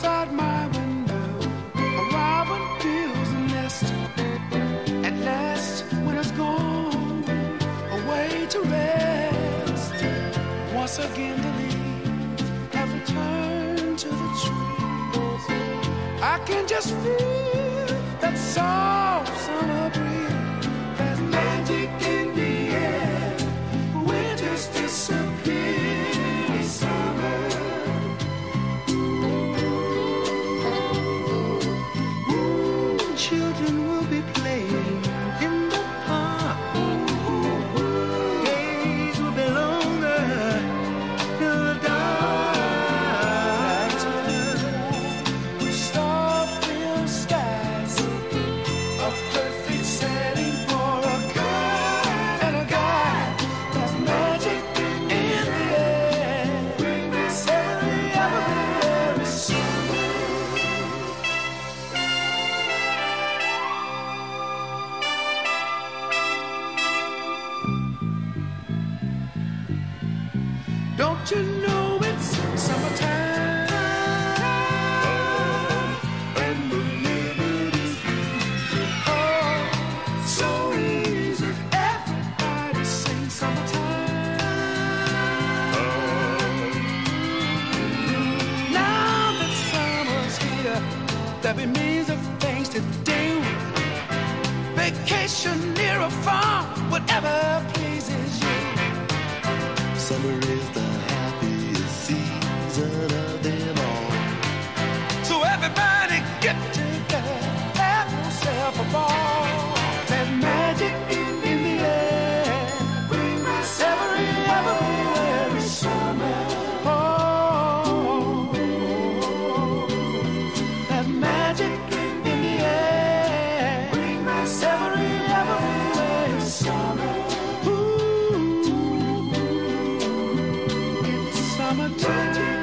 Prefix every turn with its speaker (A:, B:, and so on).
A: outside my window, a robin builds a nest. At last, when it's gone away to rest, once again the leaves have returned to the trees. I can just feel that soft summer breeze. There's magic in the air. Winters disappear. Summer. Children will be playing in the park. Days will be longer till the dark. With star-filled skies, a perfect setting for a girl and a guy. There's magic in the air. Every summer. Don't you know it's summertime? And the living is easy. Oh, so easy. Everybody sings summertime. Now that summer's here, there'll be millions of things to do. Vacation near a farm, whatever pleases you. Summer is the happiest season of them all. So everybody get together, have yourself a ball. There's magic in the air. Bring us every summer. Oh, there's magic in the air. Bring us every summer. Summertime.